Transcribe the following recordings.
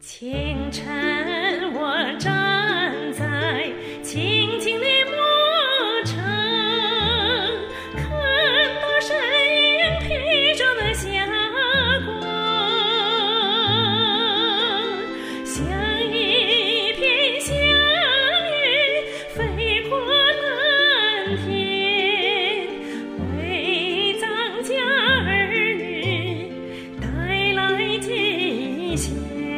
清晨，我站在清静的牧场，看到身影披着的霞光，像一片祥云飞过蓝天，为藏家儿女带来吉祥。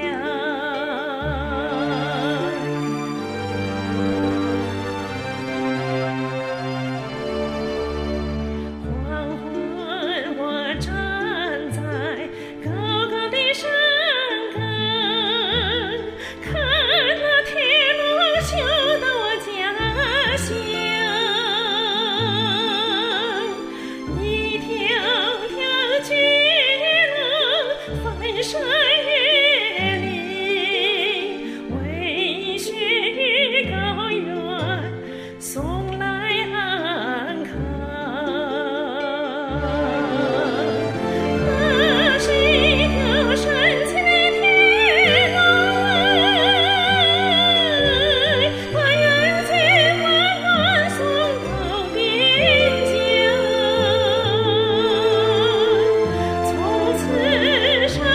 山岳里，为雪与高原送来安康。那是一条神奇的铁路，把人间温暖送到边疆。从此山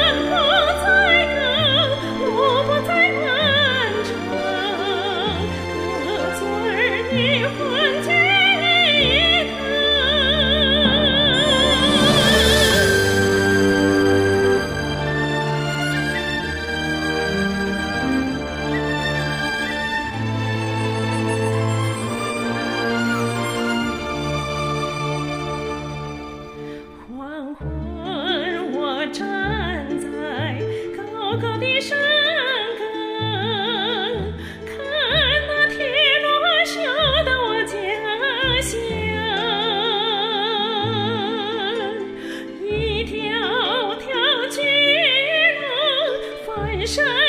黄昏，我站在高高的山岗，看那铁路修到我家乡，一条条巨龙翻山。